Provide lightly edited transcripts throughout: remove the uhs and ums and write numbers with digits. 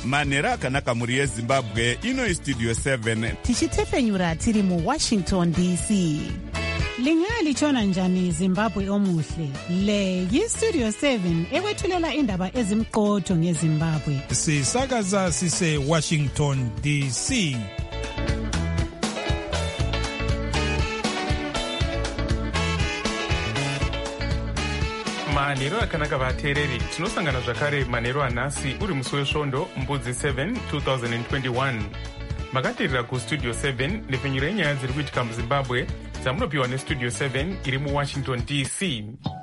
manhero akanaka mhuri yezimbabwe. Ino istudio 7 tichitefenyura tiri muWashington DC. Lingalitshona njani Zimbabwe omuhle? Le yistudio 7 ekwethulela indaba ezimqotho ngeZimbabwe. Sisakaza sise Washington DC. Manhero akanaka vateereri, tinosangana zvakare manhero anhasi uri musi wesvondo mbudzi 7 2021. Makateerera kustudio 7 nepfenyuro yenyaya dziri kuitika muZimbabwe dzamunopiwa nestudio 7 iri muWashington DC.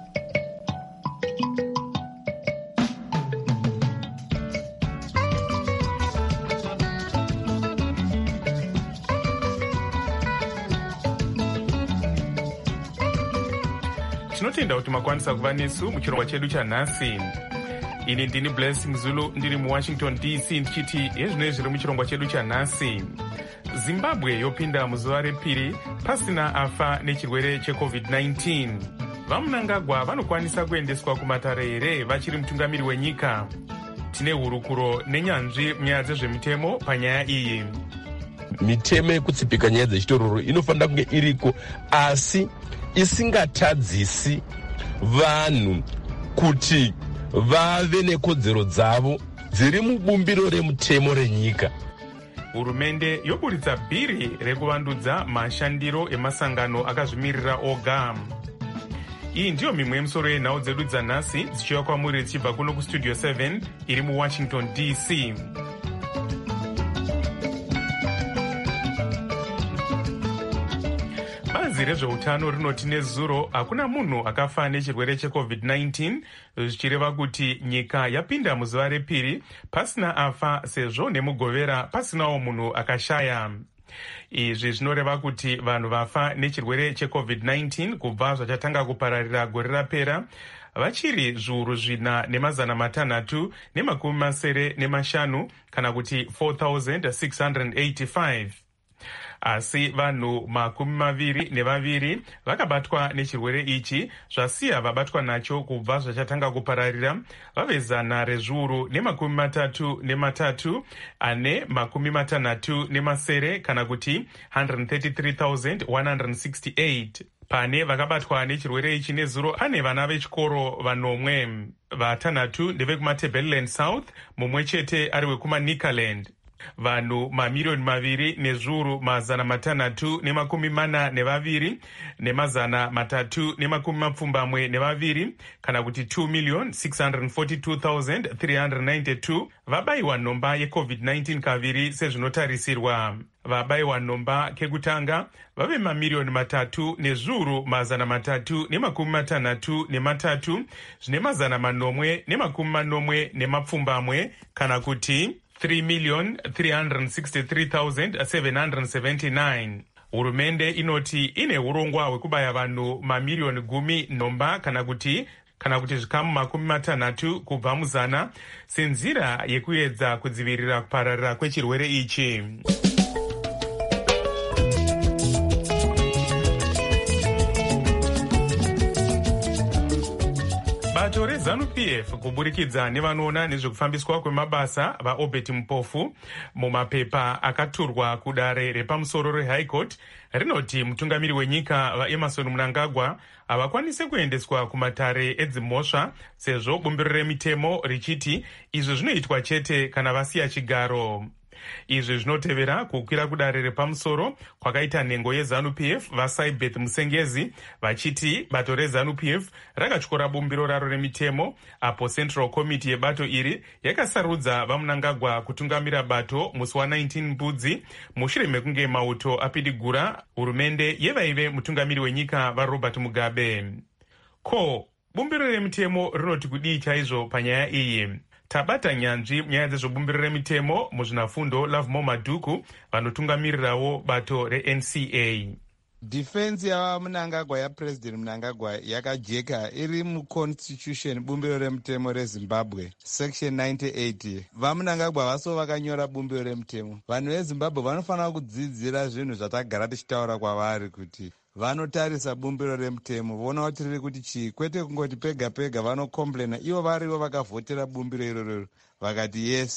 Tinotenda kuti makwanisa kuva nesu muchirongwa chedu chanhasi. Ini ndini Blessing Zulu ndiri muWashington DC ndichiti hezvinoi zviri muchirongwa chedu chanhasi. Zimbabwe yopinda muzuva repiri pasina afa nechirwere cheCovid-19. Vamunangagwa vanokwanisa kuendeswa kumatare here vachiri mutungamiri wenyika? Tine hurukuro nenyanzvi munyaya dzezvemitemo panyaya iyi. Mitemo yekutsipika nyaya dzechitororo inofanira kunge iriko, asi isingatadzisi vanhu kuti vave nekodzero dzavo dziri mubumbiro remutemo renyika. Hurumende yoburitsa bhiri rekuvandudza mashandiro emasangano akazvimirira oga. Iyi ndiyo mimwe yemisoro yenhau dzedu dzanhasi dzichiva kwamuri dzichibva kuno kustudio 7 iri muWashington DC. Bazi rezveutano rinoti nezuro hakuna munhu akafa nechirwere cheCovid-19, zvichireva kuti nyika yapinda muzuva repiri pasina afa sezvo nemugovera pasinawo munhu akashaya. Izvi zvinoreva kuti vanhu vafa nechirwere cheCovid-19 kubva zvachatanga kupararira gore rapera vachiri zviuru 4,685 kana kuti 4,685. Asi vanhu 22 vakabatwa nechirwere ichi, zvasiya vabatwa nacho kubva zvachatanga kupararira vave 133 ane 60 kana kuti 133,168. Pane vakabatwa nechirwere ichi nezuro pane vana vechikoro 9, 6 ndevekumaTebeleland South, mumwe chete ari wekumaNicaland. Vanhu 2,642,342 ne372 kana kuti 2,642,392 vabayiwa nhomba yeCovid-19 kaviri sezvinotarisirwa. Vabayiwa nhomba kekutanga vave 3,363,363 zvine 840 kana kuti 3,363,779. Hurumende inoti ine urongwa hwekubaya vanhu 10,000,000 nhomba kana kuti zvikamu 60 kubva muzana senzira yekuedza kudzivirira kupararira kwechirwere ichi. Bato reZANU-PF kuburikidza nevanoona nezvekufambiswa kwemabasa vaObert Mupofu mumapepa akaturwa kudare repamusoro reHigh Court rinoti mutungamiri wenyika vaEmmerson Mnangagwa havakwanise kuendeswa kumatare edzimhosva sezvo bumbiro remitemo richiti izvo zvinoitwa chete kana vasiya chigaro. Izvi zvinotevera kukwira kudare repamusoro kwakaita nhengo yeZANU-PF vaSaibeth Musengezi vachiti bato reZANU-PF rakatyora bumbiro raro remitemo apo Central Committee yebato iri yakasarudza vaMnangagwa kutungamira bato musi wa19 mbudzi mushure mekunge mauto apidigura hurumende yevaive mutungamiri wenyika vaRobert Mugabe. Ko, bumbiro remitemo rinoti kudii chaizvo panyaya iyi? Tabata nyanzvi nyaya dzezvobumbiro remitemo muzvinafundo Lovemore Madhuku vanotungamirirawo bato reNCA. Defense yaMnangagwa yaPresident Mnangagwa yakajeka iri muConstitution bumbiro remutemo reZimbabwe section 98. VaMnangagwa vaso vakanyora bumbiro remutemo. Vanhu veZimbabwe vanofanira kudzidzira zvinhu zvatagara tichitaura kwavari kuti vanotarisa bumbiro remutemo voona kuti riri kuti chii, kwete kungoti pega pega vanokomplaina ivo varivo vakavhotera bumbiro iroro vakati yes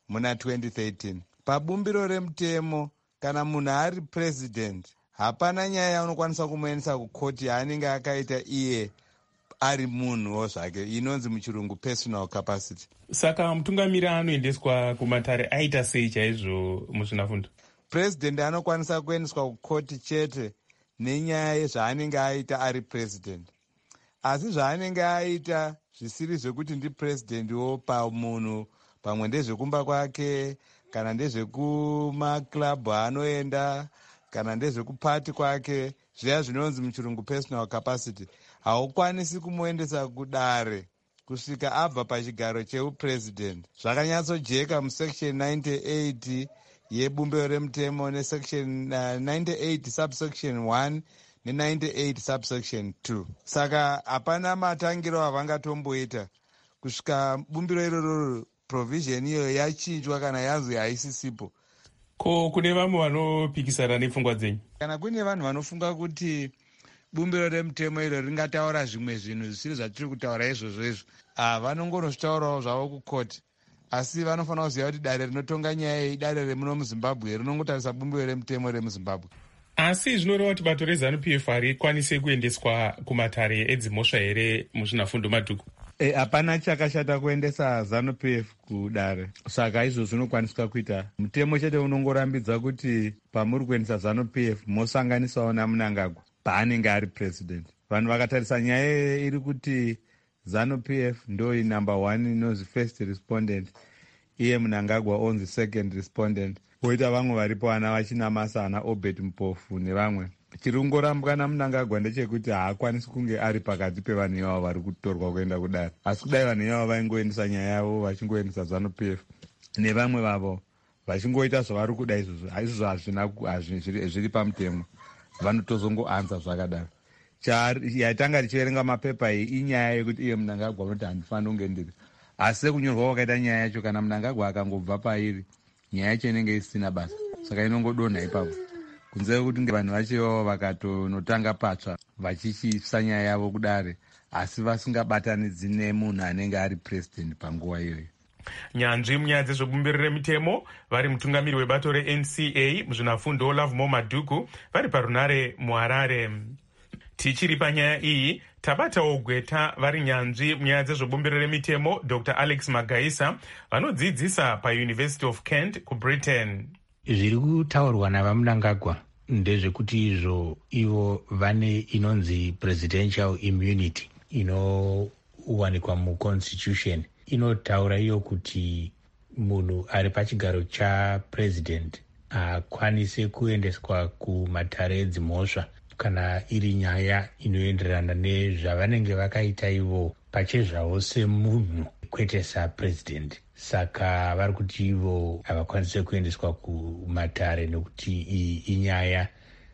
muna 2013. Pabumbiro remutemo, kana munhu ari president, hapana nyaya yaunokwanisa kumuendesa kukoti yaanenge akaita iye ari munhuwo zvake, inonzi muchirungu personal capacity. Saka mutungamiri anoendeswa kumatare aita sei chaizvo muzvinafundo? President anokwanisa kuendeswa kukoti chete nenyaya yezvaanenge aita ari president, asi zvaanenge aita zvisiri zvekuti ndipresidentiwo pamunhu, pamwe ndezvekumba kwake, kana ndezvekumaklabhu anoenda, kana ndezvekupati kwake, zviya zvinonzi muchirungu personal capacity, haukwanisi kumuendesa kudare kusvika abva pachigaro cheupresident. Zvakanyatsojeka musection 98 yebumbiro remutemo nesection 98 subsection 1 ne98 subsection 2. Saka hapana matangiro avangatomboita kusvika bumbiro iroro provision iyo yachinjwa kana yanzi haisisipo. Ko kune vamwe vanopikisana nepfungwa dzenyu? Kana kune vanhu vanofunga kuti bumbiro remutemo iro ringataura zvimwe zvinhu zvisiri zvatiri kutaura izvozvo izvo, vanongonozvitaurawo zvavo kukoti, asi vanofanira kuziva kuti dare rinotonga nyaya iyi dare remuno muzimbabwe rinongotarisa bumbiro remutemo remuzimbabwe. Asi zvinoreva kuti bato reZANU-PF harikwanise kuendeswa kumatare edzimhosva here muzvinafundo madhuku? Hapana chakashata kuendesa ZANU-PF kudare, saka izvo zvinokwaniswa kuita. Mutemo chete unongorambidza kuti pamuri kuendesa ZANU-PF mosanganisawo naMnangagwa paanenge ari president. Vanhu vakatarisa nyaya iri kuti ZANU-PF ndo number 1 inonzi first respondent, iye Mnangagwa onzi second respondent, poita vamwe varipo vana vachinamasa ana Obed Mpofu nevamwe. Chirongorambwa naMnangagwa ndechekuti haakwanisi kunge ari pakati pevanhu ivavo vari kutorwa kuenda kudare, asi kudai vanhu ivavo vaingoendesa nyaya yavo vachingoendesa ZANU-PF nevamwe vavo vachingoita zvavari kuda izvozvo, izvozvo zviri pamutemo, vanotozongoanza zvakadaro. Yatanga richiverenga mapepa iyi inyaya yekuti iye Mnangagwa unoti handifaniri kunge ndiri, asi sekunyorwa wakaita nyaya yacho, kana Mnangagwa akangobva pairi, nyaya yacho inenge isina basa, saka inongodonha ipapo, kunze kuti vanhu vacho vakatonotanga patsva vachichisa nyaya yavo kudare, asi vasingabatanidzi nemunhu anenge ari president panguva iyoyo. Nyanzvi munyaya dzezvebumbiro remutemo vari mutungamiri webato reNCA muzvinafundo Lovemore Madhuku vari parunare muHarare. Tichiri panyaya iyi, tabatawo gweta vari nyanzvi munyaya dzezvebumbiro remitemo Dr. Alex Magaisa vanodzidzisa paUniversity of Kent kuBritain. Zviri kutaurwa navaMnangagwa ndezvekuti izvo ivo vane inonzi presidential immunity inowanikwa muconstitution, inotaura iyo kuti munhu ari pachigaro chapresident akwanise kuendeswa kumatare edzimhosva kana iri nyaya inoenderana nezvavanenge vakaita ivo pachezvavo semunhu, kwete sapresident. Saka vari kuti ivo havakwanise kuendeswa kumatare nekuti iyi inyaya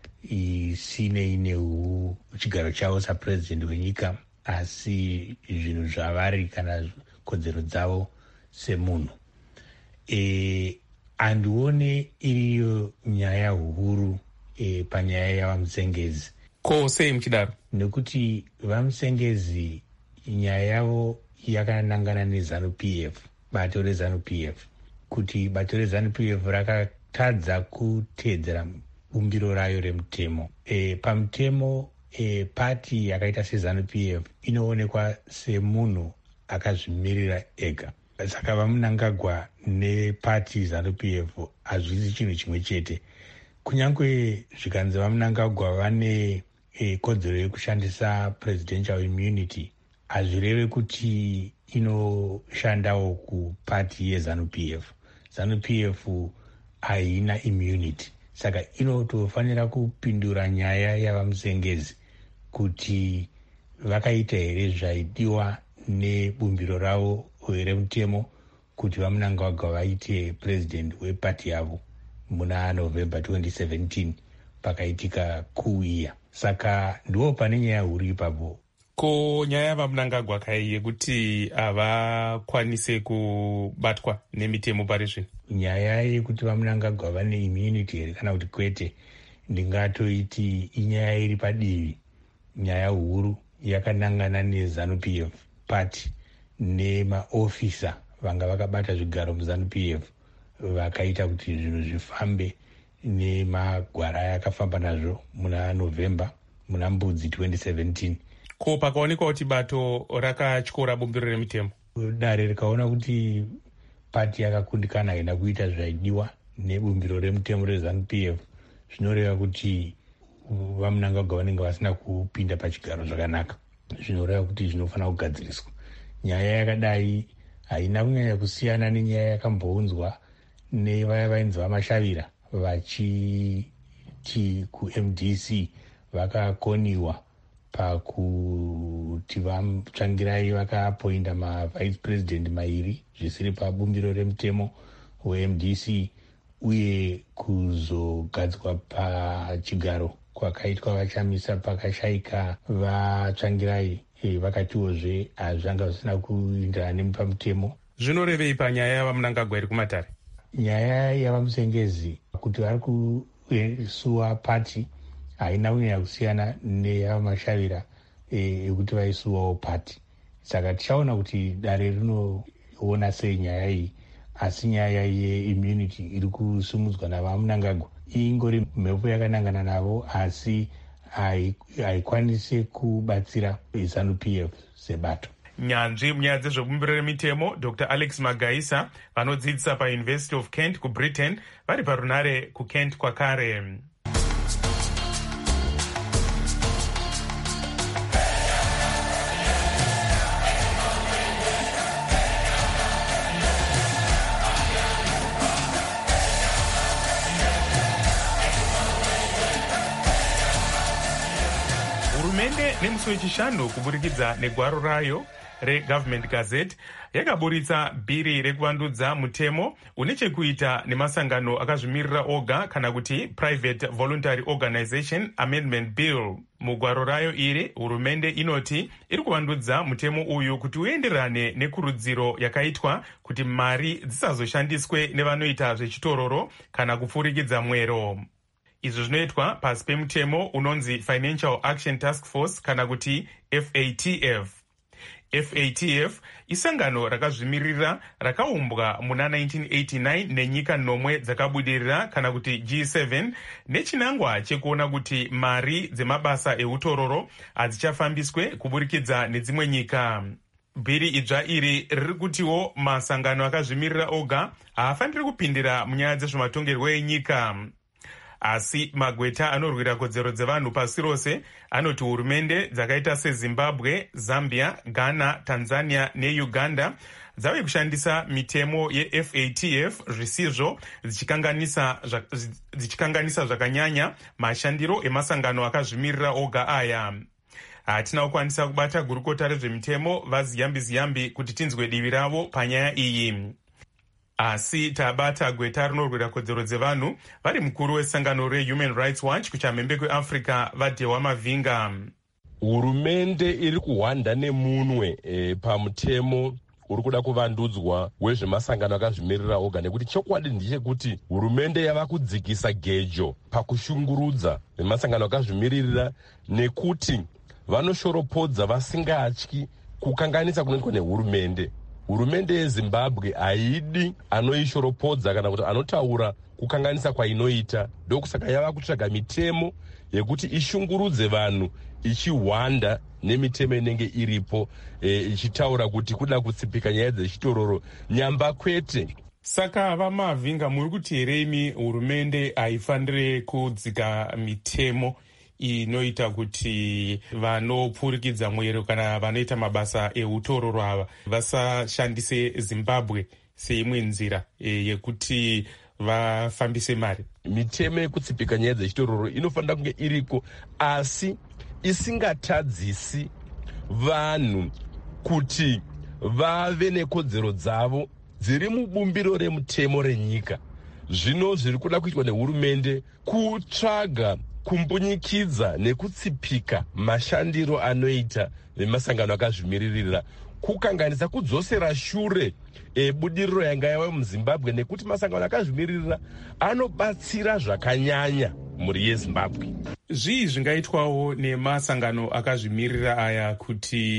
isinei chigaro chavo sapresident wenyika, asi zvinhu zvavari kana kodzero dzavo semunhu. Handione iriyo nyaya huru panyaya yavamusengezi. Ko sei muchidaro? Nekuti vamusengezi nyaya yavo yakanangana neZANU-PF, bato reZANU-PF, kuti bato reZANU-PF rakatadza kuteedzera bumbiro rayo remutemo. Pamutemo pati yakaita seZANU-PF inoonekwa semunhu akazvimirira ega, saka vaMnangagwa nepati ZANU-PF hazvisi chinhu chimwe chete. Kunyange zvikanzi vaMnangagwa vane kodzero yekushandisa presidential immunity, hazvireve kuti inoshandawo kupati yeZANU-PF. ZANU-PF haina immunity, saka inotofanira kupindura nyaya yavamusengezi kuti vakaita here zvaidiwa nebumbiro ravo remutemo kuti vaMnangagwa vaite president wepati yavo muna November 2017 pakaitika coup iya. Saka ndiwo pane nyaya huru ipapo. Ko nyaya yavaMnangagwa kai yekuti havakwanise kubatwa nemitemo pari zvino? Nyaya yekuti vaMnangagwa vane immunity here kana kuti kwete, ndingatoiti inyaya iri padivi. Nyaya huru yakanangana neZANU-PF pati nemaofisa vanga vakabata zvigaro muZANU-PF vakaita kuti zvinhu zvifambe nemagwara akafamba nazvo muna November muna Mbudzi 2017. Ko pakaonekwa kuti bato rakatyora bumbiro remitemo, dare rikaona kuti pati yakakundikana haina kuita zvaidiwa nebumbiro remutemo reZANU-PF, zvinoreva kuti vaMnangagwa vanenge vasina kupinda pachigaro zvakanaka, zvinoreva kuti zvinofanira kugadziriswa. Nyaya yakadai haina kunyanya kusiyana nenyaya yakambounzwa nevaya vainzi vaMashavira vachiti kuMDC vakakoniwa pakuti vatsvangirai vakapoinda mavice president mairi zvisiri pabumbiro remutemo weMDC, uye kuzogadzwa pachigaro kwakaitwa vachamisa pakashayika vatsvangirai vakatiwozve zvanga zvisina kuindirana nepamutemo. Zvinorevei panyaya yavaMnangagwa iri kumatare? Nyaya yavaMusengezi kuti vari kusuwa pati haina kunyanya kusiyana neyavaMashavira yekuti vaisuwawo pati. Saka tichaona kuti dare rinoona sei nyaya iyi, asi nyaya yeimmunity iri kusumudzwa navaMnangagwa ingori mhepo yakanangana navo, asi haikwanisi kubatsira ZANU-PF sebato. Nyanzvi munyaya dzezvebumbiro remitemo Dr. Alex Magaisa vanodzidzisa paUniversity of Kent kuBritain vari parunare kuKent kwakare. Hurumende nemusi wechishanu kuburikidza negwaro rayo reGovernment Gazette yakaburitsa bhiri rekuvandudza mutemo une chekuita nemasangano akazvimirira oga kana kuti Private Voluntary Organization Amendment Bill. Mugwaro rayo iri, hurumende inoti iri kuvandudza mutemo uyu kuti uenderane nekurudziro yakaitwa kuti mari dzisazoshandiswe nevanoita zvechitororo kana kupfurikidza mwero. Izvi zvinoitwa pasi pemutemo unonzi Financial Action Task Force kana kuti FATF. FATF isangano rakazvimirira rakaumbwa muna 1989 nenyika nomwe dzakabudirira kana kuti G7 nechinangwa chekuona kuti mari dzemabasa eutororo hadzichafambiswe kuburikidza nedzimwe nyika. Bhiri idzva iri riri kutiwo masangano akazvimirira oga haafaniri kupindira munyaya dzezvematongerwo enyika. Asi magweta anorwira kodzero dzevanhu pasi rose anoti hurumende dzakaita seZimbabwe, Zambia, Ghana, Tanzania neUganda dzave kushandisa mitemo yeFATF zvisizvo dzichikanganisa zvakanyanya mashandiro emasangano akazvimirira oga aya. Hatina kukwanisa kubata gurukota rezvemitemo vaZiyambi kuti tinzwe divi ravo panyaya iyi. Asi tabata gweta rinorwira kodzero dzevanhu vari mukuru wesangano reHuman Rights Watch kuchamhembe kweAfrica vaDhewa Mavinga. Hurumende iri kuhwanda nemunwe pamutemo uri kuda kuvandudzwa wezvemasangano akazvimirira oga, nekuti chokwadi ndechekuti hurumende yava kudzikisa gejo pakushungurudza vemasangano akazvimiririra, nekuti vanoshoropodza vasingatyi kukanganisa kunoitwa nehurumende. Hurumende yeZimbabwe haidi anoishoropodza kana kuti anotaura kukanganisa kwainoita. Ndokusaka yava kutsvaga mitemo yekuti ishungurudze vanhu ichihwanda nemitemo inenge iripo ichitaura kuti kuda kutsipika nyaya dzechitororo nyamba kwete. Saka vaMavinga muri kuti here imi hurumende haifanire kudzika mitemo inoita kuti vanopfurikidza mwero kana vanoita mabasa eutororo ava vasashandise Zimbabwe seimwe nzira yekuti vafambise mari? Mitemo yekutsipika nyaya dzechitororo inofanira kunge iriko, asi isingatadzisi vanhu kuti vave nekodzero dzavo dziri mubumbiro remutemo renyika. Zvino zviri kuda kuitwa nehurumende kutsvaga kumbunyikidza nekutsipika mashandiro anoita vemasangano akazvimiririra, kukanganisa kudzosera shure budiriro yanga yava muZimbabwe, nekuti masangano akazvimiririra anobatsira zvakanyanya mhuri yeZimbabwe. Zvii zvingaitwawo nemasangano akazvimirira aya kuti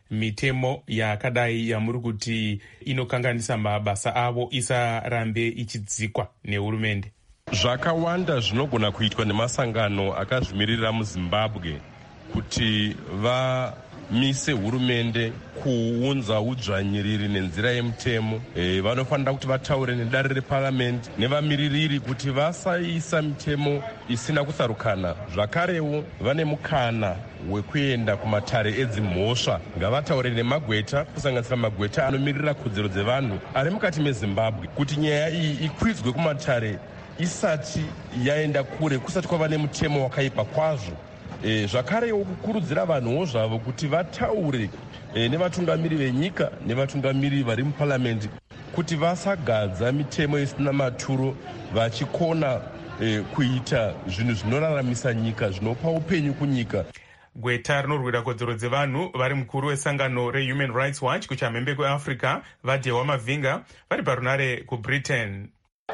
mitemo yakadai yamuri kuti inokanganisa mabasa avo isarambe ichidzikwa nehurumende? Zvakawanda zvinogona kuitwa nemasangano akazvimirira muZimbabwe kuti vamise hurumende kuunza udzvanyiriri nenzira yemutemo. Vanofanira kuti vataure nedare reparamende nevamiririri kuti vasaisa mitemo isina kusarukana. Zvakarewo vane mukana wekuenda kumatare edzimhosva. Ngavataure nemagweta, kusanganisira magweta anomirira kodzero dzevanhu ari mukati meZimbabwe, kuti nyaya iyi ikwidzwe kumatare isati yaenda kure, kusati kwava nemutemo wakaipa kwazvo. Zvakarewo kukurudzira vanhuwo zvavo kuti vataure nevatungamiri venyika nevatungamiri vari muparamende kuti vasagadza mitemo isina maturo, vachikona kuita zvinhu zvinoraramisa nyika, zvinopa upenyu kunyika. Gweta rinorwira kodzero dzevanhu vari mukuru wesangano reHuman Rights Watch kuchamhembe kweAfrica vaDhewa Mavhinga vari parunare kuBritain.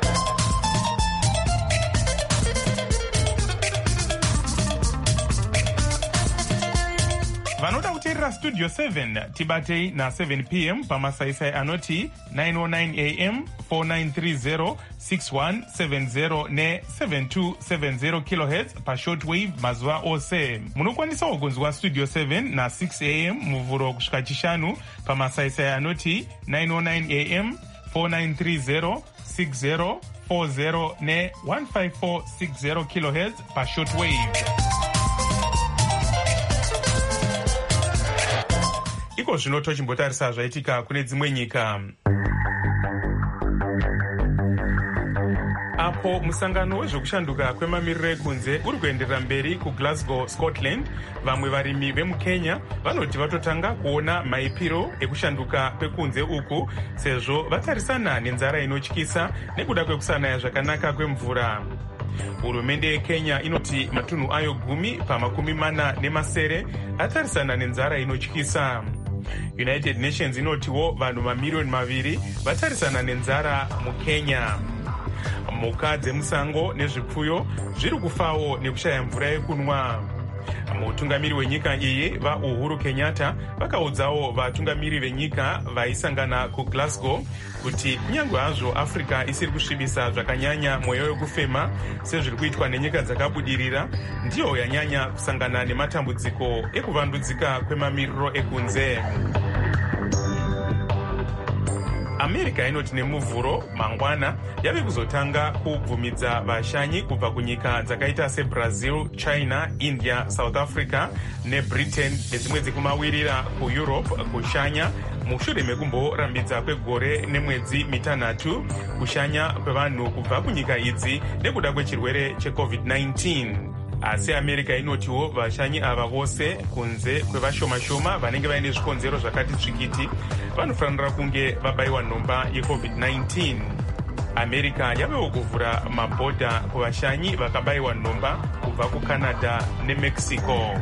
Vanoda kuteerera Studio 7 tibatei na7 p.m. pamasaisai anoti 909 am 4930 6170 ne7270 kHz pashortwave mazuva ose. Munokwanisawo kunzwa Studio 7 na6 am muvhuro kusvika chishanu pamasaisai anoti 909 am 4930 6040 ne15460 kHz pashortwave. Iko zvino tochimbotarisa zvaitika kune dzimwe nyika. Apo musangano wezvekushanduka kwemamiriro ekunze uri kuenderera mberi kuGlasgow, Scotland, vamwe varimi vemuKenya vanoti vatotanga kuona maipiro ekushanduka kwekunze uku sezvo vatarisana nenzara inotyisa nekuda kwekusanaya zvakanaka kwemvura. Hurumende yeKenya inoti matunhu ayo 10 atarisana nenzara inotyisa. United Nations inotiwo vanhu mamiliyoni 2 vatarisana nenzara muKenya. Mhuka dzemusango nezvipfuyo zviri kufawo nekushaya mvura yekunwa. Mutungamiri wenyika iyi vaUhuru Kenyatta vakaudzawo vatungamiri venyika vaisangana kuGlasgow kuti kunyange hazvo Africa isiri kusvibisa zvakanyanya mweya wekufema sezviri kuitwa nenyika dzakabudirira, ndiyo yanyanya kusangana nematambudziko ekuvandudzika kwemamiriro ekunze. America inoti nemuvhuro mangwana yave kuzotanga kubvumidza vashanyi kubva kunyika dzakaita seBrazil, China, India, South Africa neBritain nedzimwe dzekumawirira kuEurope kushanya mushure mekumborambidza kwegore nemwedzi 3 kushanya kwevanhu kubva kunyika idzi nekuda kwechirwere cheCovid-19. Asi America inotiwo vashanyi ava vose kunze kwevashoma-shoma vanenge vaine zvikonzero zvakati tsvikiti vanofanira kunge vabayiwa nhomba yeCovid-19. America yavewo kuvhura mabhodha kuvashanyi vakabayiwa nhomba kubva kuCanada neMexico.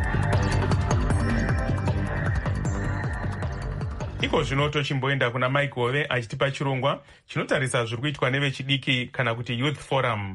Iko zvino tochimboenda kuna Mike Hove achitipa chirongwa chinotarisa zviri kuitwa nevechidiki kana kuti Youth Forum.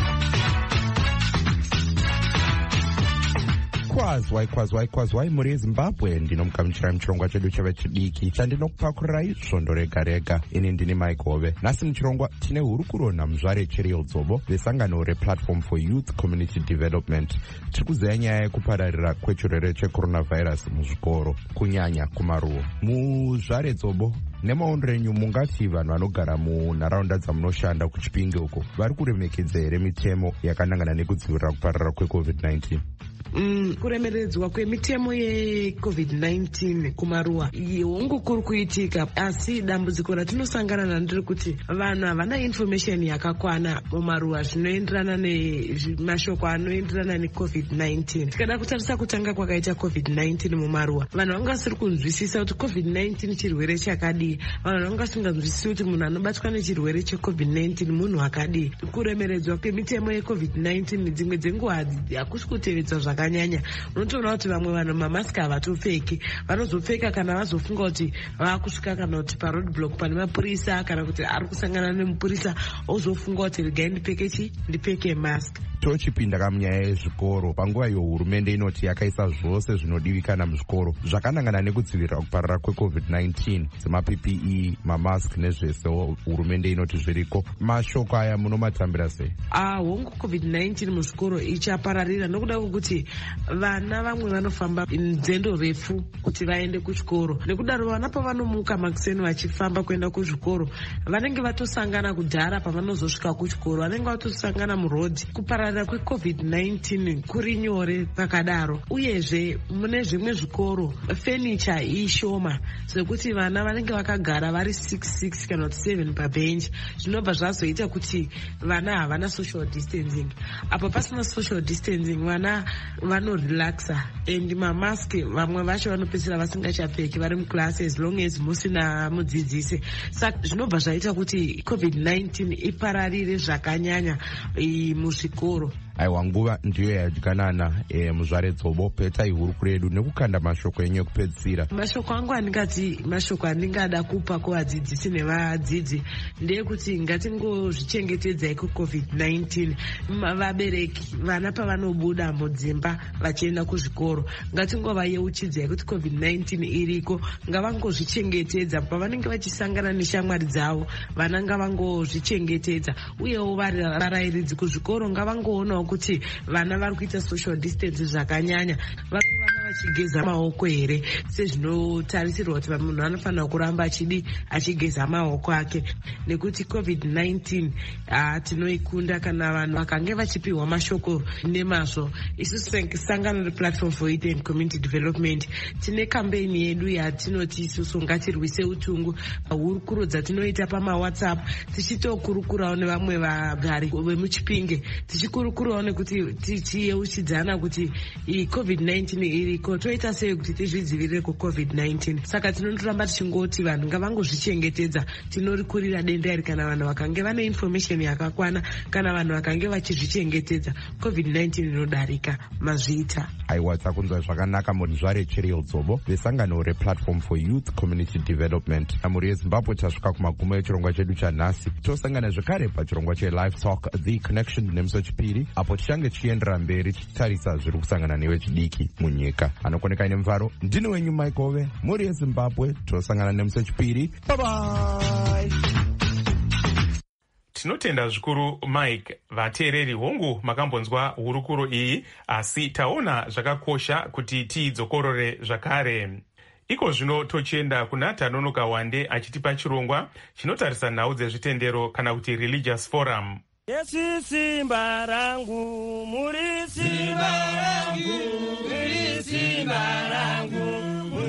Kwazwai muri Zimbabwe, ndinomukamuchira muchirongwa chedu chevechidiki chandinokupakurai svondo rega rega. Ini ndini Mike Hove. Nhasi muchirongwa tine hurukuro naMuzvare Cheryl Dzobo vesangano rePlatform for Youth Community Development. Tiri kuzeya nyaya yekupararira kwechirwere checoronavirus muzvikoro kunyanya kumaruwa. Muzvare Dzobo, nemaondero enyu mungati vanhu vanogara munharaunda dzamunoshanda kuChipinge uko vari kuremekedza here mitemo yakanangana nekudzivirira kupararira kweCovid-19? Kuremeredzwa kwemitemo yeCovid-19 kumaruwa hongu kuri kuitika, asi dambudziko ratinosangana naro kuti vanhu havana information yakakwana mumaruwa zvinoenderana nemashoko anoenderana neCovid-19. Tikada kutarisa kutanga kwakaita COVID-19 mumaruwa, vanhu vanga vasiri kunzwisisa kuti COVID-19 chirwere chakadii, vanhu vanga vasinganzwisisi kuti munhu anobatwa nechirwere cheCovid-19 munhu akadii. Kuremeredzwa kwemitemo yeCovid-19 dzimwe dzenguva hakusi kutevedzwa zvakanyanya. Unotoona kuti vamwe vanhu mamasiki havatopfeki, vanozopfeka kana vazofunga kuti vakusvika kana kuti paroadblock pane mapurisa kana kuti ari kusangana nemupurisa ozofunga kuti regai ndipeke mask. tochipinda kamunyaya yezvikoro, panguva iyo hurumende inoti yakaisa zvose zvinodivikana muzvikoro zvakanangana nekudzivirira kuparara kweCovid-19 semaPPE, mamask nezvese hurumende inoti zviriko. Mashoko aya munomatambira sei? Hongu COVID-19 muzvikoro ichapararira nokuda kwekuti vana vamwe vanofamba nzendo refu kuti vaende kuchikoro. Nekudaro vana pavanomuka makuseni vachifamba kuenda kuzvikoro vanenge vatosangana kudhara pavanozosvika kuchikoro, vanenge vatosangana murodhi. Kupararira kweCovid-19 kuri nyore pakadaro. Uyezve mune zvimwe zvikoro furniture ishoma zvekuti vana vanenge vakagara vari 6 kana 7 pabhenji, zvinobva zvazoita kuti vana havana social distancing. Apo pasina social distancing vana vanorelaxa and mamask vamwe vacho vanopedzisira vasingachapfeki vari muklasi as long as musina mudzidzisi. Saka zvinobva zvaita kuti COVID-19 ipararire zvakanyanya muzvikoro. Aiwa, nguva ndiyo yadyanana. Muzvare Dzobo, petai hurukuro yedu nekukanda mashoko enyu ekupedzisira. Mashoko angu andingati mashoko andingada kupa kuvadzidzisi nevadzidzi ndeyekuti ngatingozvichengetedzai kuCovid-19. Vabereki vana pavanobuda mudzimba vachienda kuzvikoro ngatingovayeuchidzai kuti COVID-19 iriko, ngavangozvichengetedza pavanenge vachisangana neshamwari dzavo. Vana ngavangozvichengetedza, uyewo varairidzi kuzvikoro ngavangoonawo kuti vana vari kuita social distance zvakanyanya, vana vachigeza maoko here sezvinotarisirwa kuti munhu anofanira kuramba achigeza maoko ake, nekuti COVID-19 tinoikunda kana vanhu vakange vachipiwa mashoko nemazvo. Isusu sangano replatform for youth and community development tine kambeni yedu yatinoti isusu ngatirwise utungu, hurukuro dzatinoita pamawhatsapp tichitokurukurawo nevamwe vagari vemuchipinge, tichikurukurawo nekuti tichiyeuchidzana kuti COVID-19 iriko, toita sei kuti tizvidzivirire kuCovid-19. Saka tinondoramba tichingoti vanhu ngavangozvichengetedza. Tinorikurira denda iri kana vanhu vakange vane information yakakwana, kana vanhu vakange vachizvichengetedza COVID-19 inodarika mazviita. Aiwa, takunzwa zvakanaka Muzvare Cheriel Dzobo vesangano replatform for youth community development. Muri yeZimbabwe tasvika kumagumo echirongwa chedu chanhasi. Tosangana zvekare pachirongwa cheLive Talk The Connection nemusi wechipiri, apo tichange tichiendera mberi tichitarisa zviri kusangana nevechidiki munyika. Anokoneka ine Mvaro, ndini wenyu Mike Ove. Muri yeZimbabwe tosangana nemusi wechipiri. Bye bye. Tinotenda zvikuru Mike. Vateereri hongu makambonzwa hurukuro iyi, asi taona zvakakosha kuti tidzokorore zvakare. Iko zvino tochienda kuna Tanonoka Wande achitipa chirongwa chinotarisa nhau dzezvitendero kana kuti religious forum. Yesu simba rangu, muri simba rangu, muri simba rangu,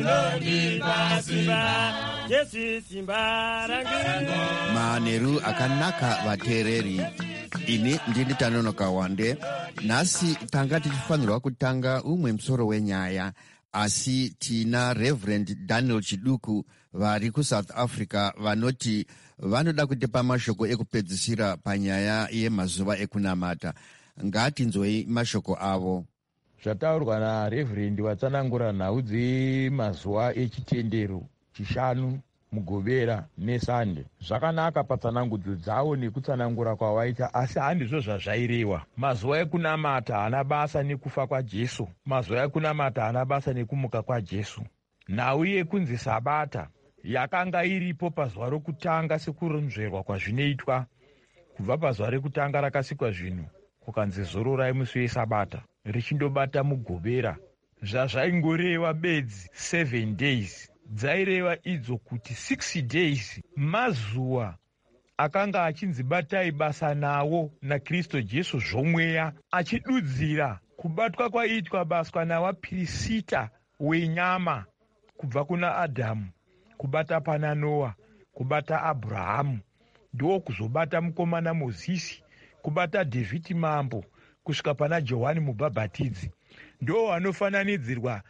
munondipa simba. Yesu simba rangu. Maneru akanaka vateereri. Ini ndini Tanonoka Wande. Nasi tanga tichifanirwa kutanga umwe musoro wenyaya, asi tina Reverend Daniel Chiduku vari kuSouth Africa vanoti vanoda kutipa mashoko ekupedzisira panyaya yemazuva ekunamata. Ngatinzwei mashoko avo. Zvataurwa naReverend watsanangura nhau dzemazuva echitendero chishanu Mugobera neSande zvakanaka patsanangudzo dzavo nekutsanangura kwawaita, asi handizvo zvazvairewa. Mazuva ekunamata hana basa nekufa kwaJesu, mazuva ekunamata hana basa nekumuka kwaJesu. Nhau yekunzi Sabata yakanga iripo pazuva rokutanga sekurunzverwa kwazvinoitwa. Kubva pazuva rekutanga rakasikwa zvinhu kukanzi zororai musi weSabata richindobata Mugobera. Zvazvaingoreva bedzi 7 days, dzaireva idzo kuti 6 days mazuva akanga achinzi batai basa nawo naKristu Jesu zvomweya, achidudzira kubatwa kwaitwa baswa nawaPirisita wenyama kubva kuna Adhamu kubata pana Noa, kubata Abrahamu, ndo kuzobata mukomana Mozisi, kubata Dhavhidi mambo, kusvika pana Johani mubhabhatidzi. Ndo wanofananidzirwa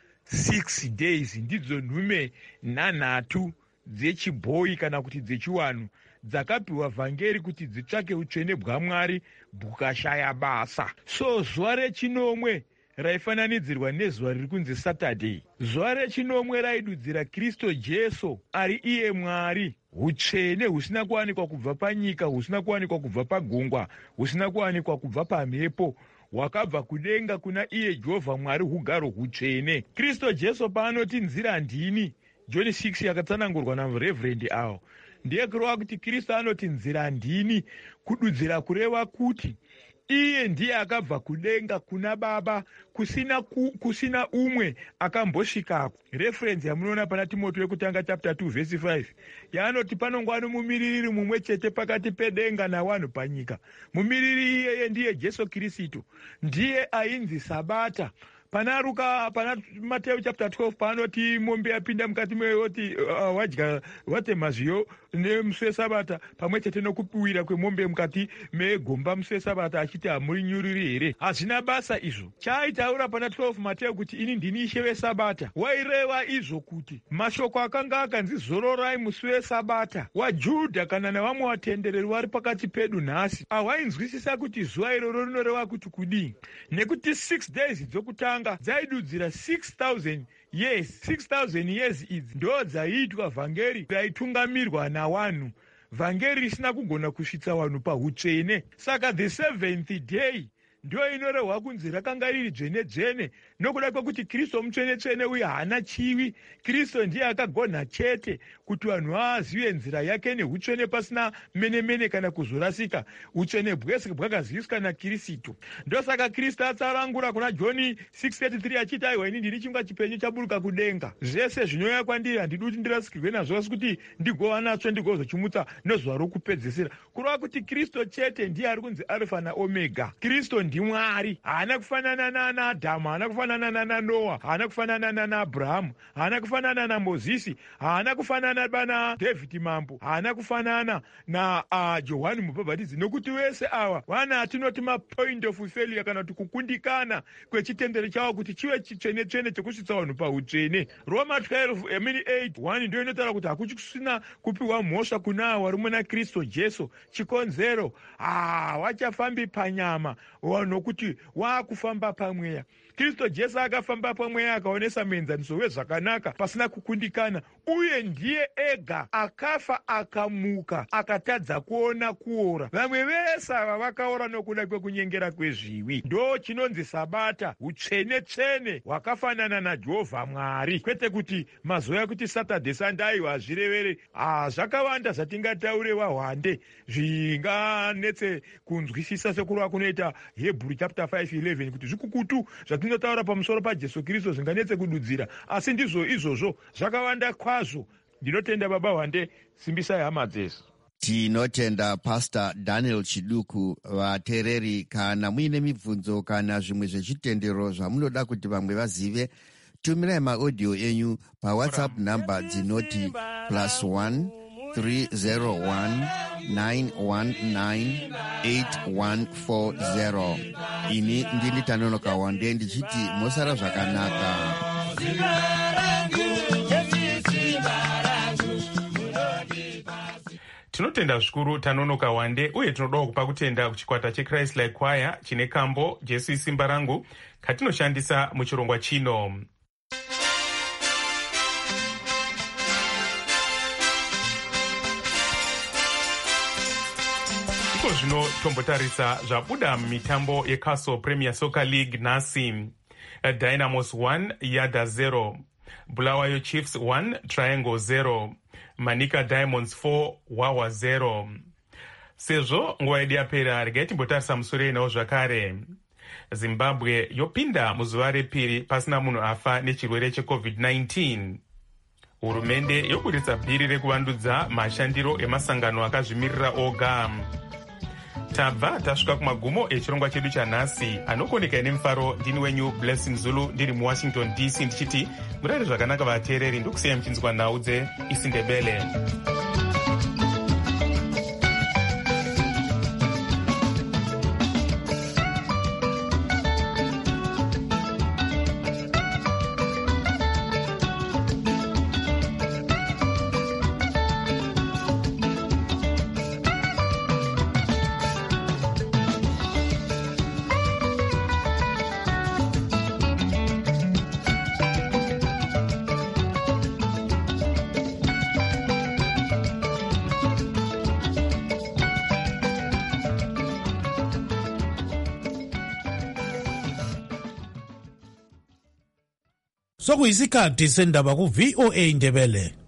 6 days. Ndidzo nhume nhanhatu dzechibhoyi kana kuti dzechiwanhu dzakapiwa vhangeri kuti dzitsvake utsvene bwaMwari bukashaya basa. So zuva rechinomwe raifananidzirwa nezuva riri kunzi Saturday. Zuva rechinomwe raidudzira Kristu Jesu ari iye Mwari, utsvene husina kuwanikwa kubva panyika, husina kuwanikwa kubva pagungwa, husina kuwanikwa kubva pamhepo, hwakabva kudenga kuna iye Jehovha Mwari, ugaro hutsvene. Kristu Jesu paanoti nzira ndini, John 6 yakatsanangurwa naReverend awo, ndiye kureva kuti Kristu anoti nzira ndini, kududzira kureva kuti iye ndiye akabva kudenga kuna Baba, kusina umwe akambosvikako. Reference yamunoona pana Timotheo yekutanga chapter 2 verse 5 yaanoti panongwa nomumiriri mumwe chete pakati pedenga navanhu panyika. Mumiriri iyeye ndiye Jesu Kristu, ndiye ainzi Sabata. Pana Mateo chapter 12 panoti mombe yapinda mukati meyoti wadya watema zviyo nemusi weSabata pamwe chete nokupiwira kwemombe mukati megomba musi weSabata achiti hamuri nyuriri here. Hazvina basa izvo. Chaitaura pana 12 Mateo kuti ini ndini Ishe weSabata. Waireva izvo kuti mashoko akanga akanzi zororai musi weSabata waJudha kana navamwe vatendereri vari pakati pedu nhasi hawainzwisisa kuti zuva iroro rinoreva kuti kudii, nekuti 6 days dzokutanga dzaidudzira 6,000 years. 6,000 years idzi ndo dzaiitwa vhangeri raitungamirwa navanhu, vhangeri risina kugona kusvitsa vanhu pautsvene. Saka the 7th day ndio inorehwa kunzi rakanga riri dzvene-dzvene, nokuda kwekuti Kristu mutsvene-tsvene uye haana chivi. Kristu ndiye akagona chete kuti vanhu vazive nzira yake neutsvene pasina mene-mene kana kuzorasika. Utsvene bwese bwakaziviswa naKristu. Ndosaka Kristu atsarangura kuna John 6:33 achiti aiwa ini ndiri chingwa chipenyu chaburuka kudenga. Zvese zvinouya kwandiri handidi kuti ndirasikirwe nazvo, asi kuti ndigova natsvo ndigozochimutsa nezuva rokupedzisira. Kureva kuti Kristu chete ndiye ari kunzi Alpha naOmega. Kristu ndiMwari, haana kufanana nana Adhamu, haana kufanana nana Noa, haana kufanana nana Abrahamu, haana kufanana na Mozisi, haana kufanana bana David mambo, haana kufanana na Johani mubhabhatidzi, nokuti wese awa wana atinoti mapoint of failure kana kuti kukundikana kwechitendero chavo kuti chive chitsvene-tsvene chekusvitsa vanhu pautsvene. Roma 12:8 ndio inotaura kuti hakuchisina kupiwa mhosva kuna avo vari muna Kristu Jesu. Chikonzero wachafambi panyama, nokuti waakufamba pamweya. Kristu Jesu akafamba pamweya akaonesa muenzaniso wezvakanaka pasina kukundikana, uye ndiye ega akafa akamuka akatadza kuona kuora. Vamwe vese ava vakaora nokuda kwekunyengera kwezviwi. Ndo chinonzi Sabata, utsvene-tsvene hwakafanana naJehovha Mwari, kwete kuti mazuva ekuti Saturday Sunday hazvirevere. Zvakawanda zvatingataure wahwande zvinganetse kunzwisisa sekureva kunoita Hebrew chapter 5:11 kuti zvikukutu zvatinotaura pamusoro paJesu Kristu zvinganetse kududzira, asi ndizvo izvozvo zvakawanda kwazvo. Ndinotenda baba Hwande, simbisai hama dzesu. Tinotenda Pastor Daniel Chiduku. Vateereri, kana muine mibvunzo kana zvimwe zvechitendero zvamunoda kuti vamwe vazive, tumirai maaudio enyu paWhatsApp namba dzinoti +1 301 919 8140. Ini ndini Tanonoka Wande ndichiti mosara zvakanaka. Tinotenda zvikuru Tanonoka Wande, uye tinodawo kupa kutenda kuchikwata cheChrist Like Choir chine kambo Jesu isimba rangu katinoshandisa muchirongwa chino. Iko zvino tombotarisa zvabuda mumitambo yeCastle Premier Soccer League nhasi. Dynamos 1 Yada 0, Bulawayo Chiefs 1 Triangle 0, Manika Diamonds 4 Wawa 0. Sezvo nguva yedu yapera, regai timbotarisa musoro enawo zvakare. Zimbabwe yopinda muzuva repiri pasina munhu afa nechirwere cheCovid-19. Hurumende yoburitsa bhiri rekuvandudza mashandiro emasangano akazvimirira oga. Tabva tasvika kumagumo echirongwa chedu chanhasi. Anokoneka nemufaro ndini wenyu Blessing Zulu ndiri muWashington DC ndichiti murare zvakanaka vateereri, ndokusiya muchinzwa nhau dzeIsindebele. sokuyisikhathi sendaba ku-VOA Ndebele.